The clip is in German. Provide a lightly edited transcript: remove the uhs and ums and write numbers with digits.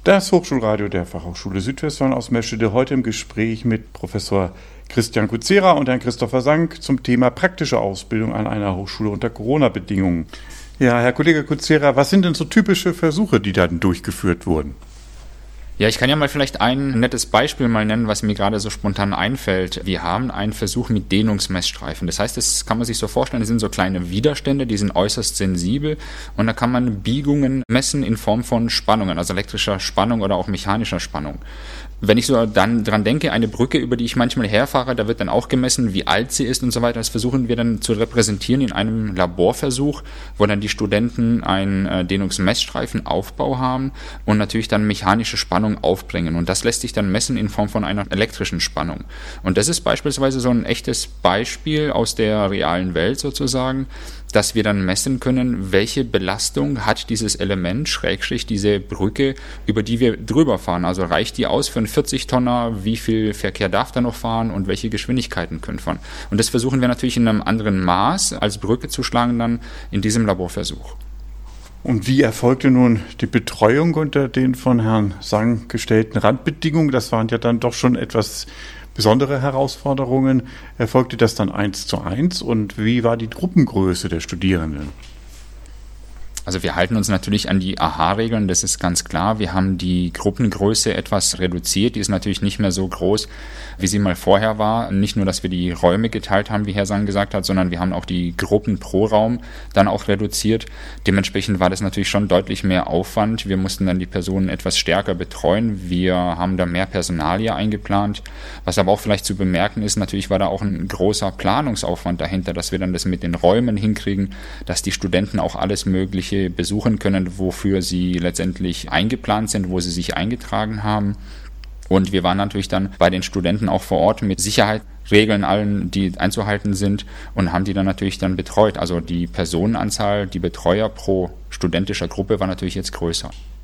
Das Hochschulradio der Fachhochschule Südwestfalen aus Meschede, heute im Gespräch mit Professor Christian Kuzera und Herrn Christopher Sank zum Thema praktische Ausbildung an einer Hochschule unter Corona-Bedingungen. Ja, Herr Kollege Kuzera, was sind denn so typische Versuche, die dann durchgeführt wurden? Ja, ich kann ja mal vielleicht ein nettes Beispiel mal nennen, was mir gerade so spontan einfällt. Wir haben einen Versuch mit Dehnungsmessstreifen. Das heißt, das kann man sich so vorstellen, das sind so kleine Widerstände, die sind äußerst sensibel und da kann man Biegungen messen in Form von Spannungen, also elektrischer Spannung oder auch mechanischer Spannung. Wenn ich so dann dran denke, eine Brücke, über die ich manchmal herfahre, da wird dann auch gemessen, wie alt sie ist und so weiter. Das versuchen wir dann zu repräsentieren in einem Laborversuch, wo dann die Studenten einen Dehnungsmessstreifenaufbau haben und natürlich dann mechanische Spannung aufbringen. Und das lässt sich dann messen in Form von einer elektrischen Spannung. Und das ist beispielsweise so ein echtes Beispiel aus der realen Welt sozusagen, dass wir dann messen können, welche Belastung hat dieses Element, Schrägstrich diese Brücke, über die wir drüber fahren. Also reicht die aus für einen 40-Tonner, wie viel Verkehr darf da noch fahren und welche Geschwindigkeiten können fahren. Und das versuchen wir natürlich in einem anderen Maß als Brücke zu schlagen dann in diesem Laborversuch. Und wie erfolgte nun die Betreuung unter den von Herrn Sang gestellten Randbedingungen? Das waren ja dann doch schon etwas besondere Herausforderungen. Erfolgte das dann 1:1 und wie war die Gruppengröße der Studierenden? Also wir halten uns natürlich an die AHA-Regeln, das ist ganz klar. Wir haben die Gruppengröße etwas reduziert, die ist natürlich nicht mehr so groß, wie sie mal vorher war. Nicht nur, dass wir die Räume geteilt haben, wie Herr Sang gesagt hat, sondern wir haben auch die Gruppen pro Raum dann auch reduziert. Dementsprechend war das natürlich schon deutlich mehr Aufwand. Wir mussten dann die Personen etwas stärker betreuen. Wir haben da mehr Personalie eingeplant. Was aber auch vielleicht zu bemerken ist, natürlich war da auch ein großer Planungsaufwand dahinter, dass wir dann das mit den Räumen hinkriegen, dass die Studenten auch alles Mögliche besuchen können, wofür sie letztendlich eingeplant sind, wo sie sich eingetragen haben. Und wir waren natürlich dann bei den Studenten auch vor Ort mit Sicherheitsregeln allen, die einzuhalten sind und haben die dann natürlich dann betreut. Also die Personenanzahl, die Betreuer pro studentischer Gruppe war natürlich jetzt größer.